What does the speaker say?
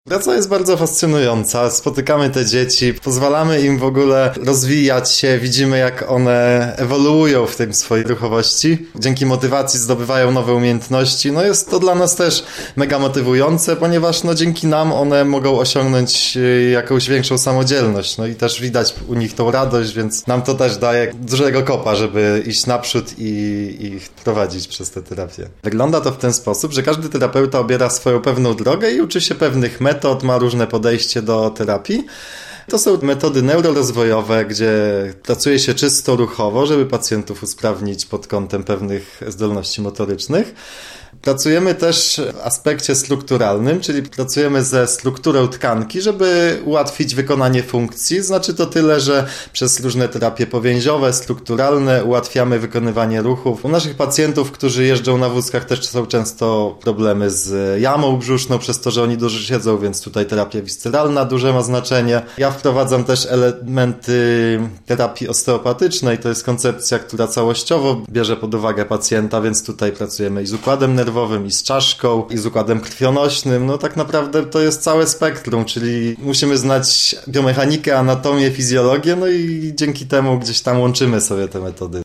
Praca jest bardzo fascynująca, spotykamy te dzieci, pozwalamy im w ogóle rozwijać się, widzimy jak one ewoluują w tej swojej ruchowości. Dzięki motywacji zdobywają nowe umiejętności. No jest to dla nas też mega motywujące, ponieważ dzięki nam one mogą osiągnąć jakąś większą samodzielność. No i też widać u nich tą radość, więc nam to też daje dużego kopa, żeby iść naprzód i ich prowadzić przez tę terapię. Wygląda to w ten sposób, że każdy terapeuta obiera swoją pewną drogę i uczy się pewnych metod, ma różne podejście do terapii. To są metody neurorozwojowe, gdzie pracuje się czysto ruchowo, żeby pacjentów usprawnić pod kątem pewnych zdolności motorycznych. Pracujemy też w aspekcie strukturalnym, czyli pracujemy ze strukturą tkanki, żeby ułatwić wykonanie funkcji. Znaczy to tyle, że przez różne terapie powięziowe, strukturalne ułatwiamy wykonywanie ruchów. U naszych pacjentów, którzy jeżdżą na wózkach, też są często problemy z jamą brzuszną, przez to, że oni dużo siedzą, więc tutaj terapia visceralna duże ma znaczenie. Ja wprowadzam też elementy terapii osteopatycznej. To jest koncepcja, która całościowo bierze pod uwagę pacjenta, więc tutaj pracujemy i z układem nerwowym, i z czaszką, i z układem krwionośnym. No tak naprawdę to jest całe spektrum, czyli musimy znać biomechanikę, anatomię, fizjologię, no i dzięki temu gdzieś tam łączymy sobie te metody.